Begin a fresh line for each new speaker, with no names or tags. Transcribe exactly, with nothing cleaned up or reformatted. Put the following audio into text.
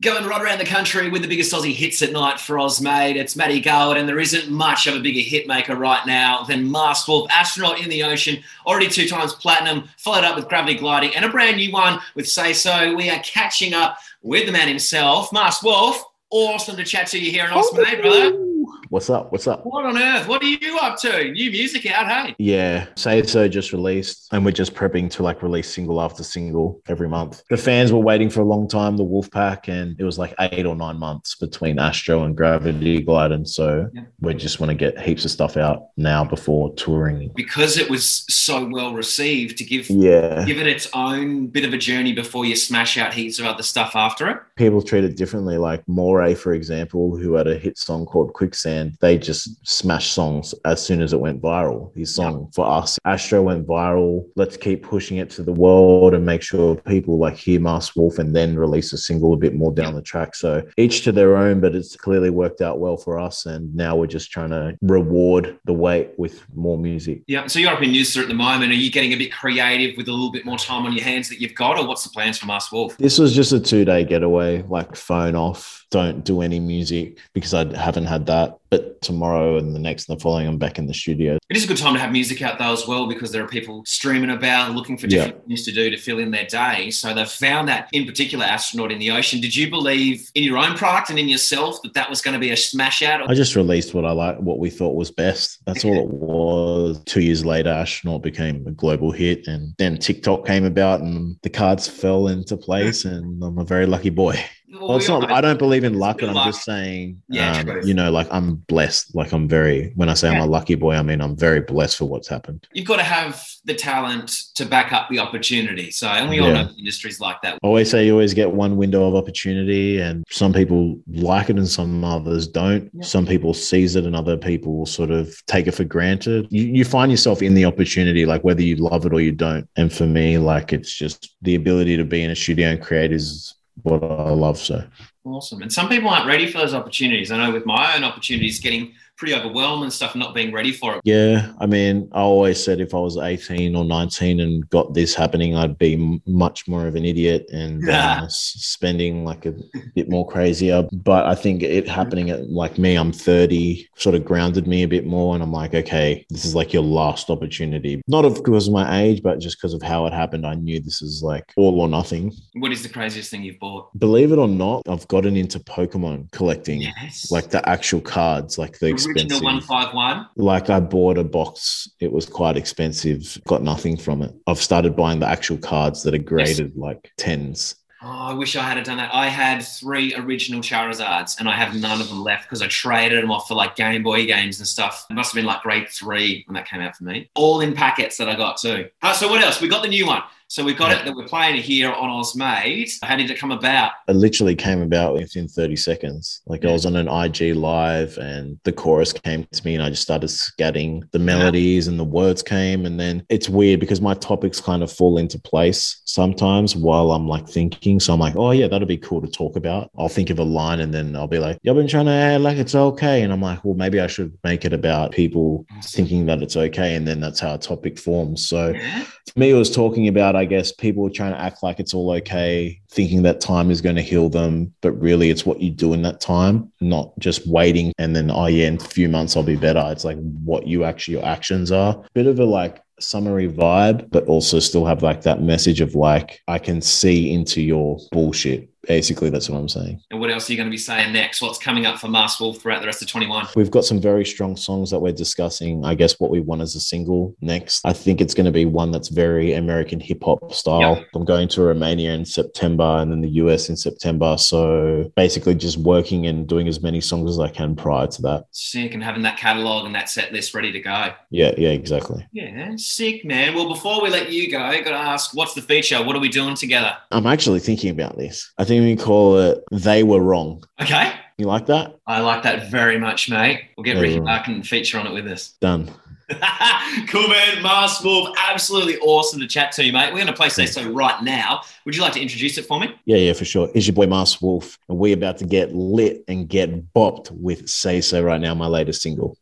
Going right around the country with the biggest Aussie hits at night for Oz, mate. It's Matty Garwood, and there isn't much of a bigger hit maker right now than Masked Wolf, Astronaut in the Ocean, already two times platinum, followed up with Gravity Gliding, and a brand new one with Say So. We are catching up with the man himself, Masked Wolf. Awesome to chat to you here in Oz,
Oh,
mate, brother.
What's up? What's up?
What on earth? What are you up to? New music out, hey?
Yeah, Say So just released, and we're just prepping to like release single after single every month. The fans were waiting for a long time, the Wolfpack, and it was like eight or nine months between Astro and Gravity Gliding. So yeah. we just want to get heaps of stuff out now before touring.
Because it was so well received, to give
yeah.
give it its own bit of a journey before you smash out heaps of other stuff after it.
People treat it differently. Like Moray, for example, who had a hit song called Quicksand, they just smashed songs as soon as it went viral. His song yep. for us, Astro, went viral. Let's keep pushing it to the world and make sure people like hear Masked Wolf and then release a single a bit more down yep. the track. So each to their own, but it's clearly worked out well for us. And now we're just trying to reward the wait with more music.
Yeah. So you're up in Noosa at the moment. Are you getting a bit creative with a little bit more time on your hands that you've got, or what's the plans for Masked Wolf?
This was just a two-day getaway, like phone off, don't do any music because I haven't had that. But tomorrow and the next and the following, I'm back in the studio.
It is a good time to have music out though as well, because there are people streaming about looking for different yeah. things to do to fill in their day. So they've found that, in particular, Astronaut in the Ocean. Did you believe in your own product and in yourself that that was going to be a smash out?
I just released what I like, what we thought was best. That's all it was. Two years later, Astronaut became a global hit, and then TikTok came about and the cards fell into place, and I'm a very lucky boy. Well, it's not, I don't believe in luck, and I'm just saying, yeah, um, you know, like I'm blessed. Like I'm very, when I say yeah. I'm a lucky boy, I mean, I'm very blessed for what's happened.
You've got to have the talent to back up the opportunity. So, and we all yeah. know industries like that.
I always say you always get one window of opportunity, and some people like it and some others don't. Yeah. Some people seize it and other people sort of take it for granted. You, you find yourself in the opportunity, like whether you love it or you don't. And for me, like it's just the ability to be in a studio and create is what I love. So
awesome. And some people aren't ready for those opportunities. I know with my own opportunities getting pretty overwhelmed and stuff, not being ready for it.
Yeah. I mean, I always said if I was eighteen or nineteen and got this happening, I'd be m- much more of an idiot and yeah. uh, spending like a bit more crazier. But I think it happening at like me, I'm thirty, sort of grounded me a bit more. And I'm like, okay, this is like your last opportunity. Not of because of my age, but just because of how it happened. I knew this is like all or nothing.
What is the craziest thing you've bought?
Believe it or not, I've gotten into Pokemon collecting,
yes.
like the actual cards, like the expensive.
Original one five one?
Like I bought a box. It was quite expensive. Got nothing from it. I've started buying the actual cards that are graded yes. like tens.
Oh, I wish I had done that. I had three original Charizards and I have none of them left because I traded them off for like Game Boy games and stuff. It must have been like grade three when that came out for me. All in packets that I got too. Uh, so what else? We got the new one. So we've got yeah. it that we're playing here on Ozmade. How did it come about?
It literally came about within thirty seconds. Like yeah. I was on an I G live and the chorus came to me and I just started scatting the melodies yeah. and the words came. And then it's weird because my topics kind of fall into place sometimes while I'm like thinking. So I'm like, oh yeah, that'll be cool to talk about. I'll think of a line and then I'll be like, I've been trying to act like it's okay. And I'm like, well, maybe I should make it about people thinking that it's okay. And then that's how a topic forms. So
yeah.
for me, it was talking about, I guess, people trying to act like it's all okay, thinking that time is going to heal them, but really it's what you do in that time, not just waiting and then, oh yeah, in a few months I'll be better. It's like what you actually, your actions are. Bit of a like summary vibe, but also still have like that message of like, I can see into your bullshit. Basically, that's what I'm saying.
And what else are you going to be saying next? What's coming up for Masked Wolf throughout the rest of twenty-one?
We've got some very strong songs that we're discussing. I guess what we want as a single next. I think it's going to be one that's very American hip hop style. Yep. I'm going to Romania in September and then the U S in September. So basically just working and doing as many songs as I can prior to that.
Sick, and having that catalogue and that set list ready to go.
Yeah, yeah, exactly.
Yeah, sick, man. Well, before we let you go, I got to ask, what's the feature? What are we doing together?
I'm actually thinking about this. I think we call it They Were Wrong.
Okay.
You like that?
I like that very much, mate. We'll get Ricky Mark and feature on it with us.
Done.
Cool, man. Masked Wolf, absolutely awesome to chat to you, mate. We're going to play Say So right now. Would you like to introduce it for me?
Yeah, yeah, for sure. It's your boy Masked Wolf, and we're about to get lit and get bopped with Say So right now, my latest single.